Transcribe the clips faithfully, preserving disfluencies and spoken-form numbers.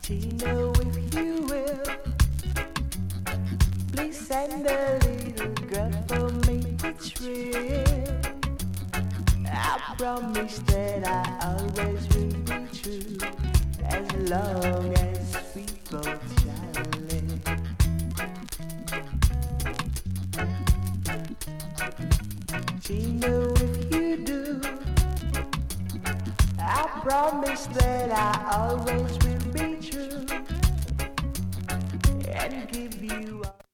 Tino, if you will, please send a little girl for me. It's real. I promise that I always will be true, as long as we both shall live. Tino, if you do, I promise that I always will be true and give you all.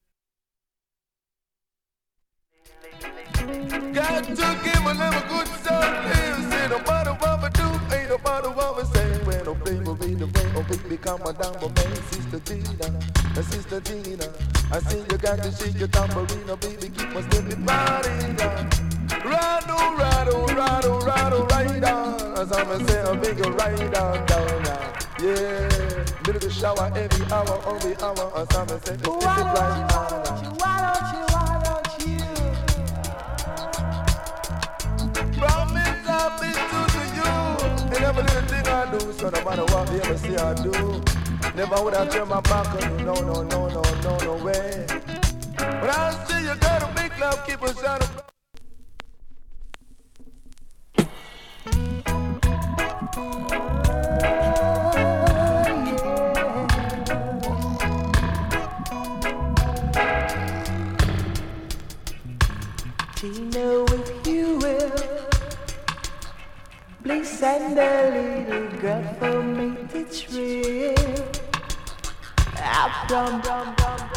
Got to give a little good stuff. Say no matter what we do, ain't no matter what we say. When no play will be the way, oh baby, come on down for me, Sister Tina, uh, Sister Tina. I see you got to shake your tambourine, oh baby, keep on stepping body down. Ride on, ride on, ride on, ride on, ride on. As I'm say, a big ride on, down, down. Yeah, little shower every hour, every hour. As I'm say, it's Why right don't you, why don't you, why don't you, why don't you? Promise I'll be true to you. And every little thing I do, so no matter what you ever see I do, never would I turn my back on you. No, no, no, no, no, no way. But I see you gotta make love, keep us shining. Tino, if you will, please send a little girl for me. It's real. I prom, prom, prom.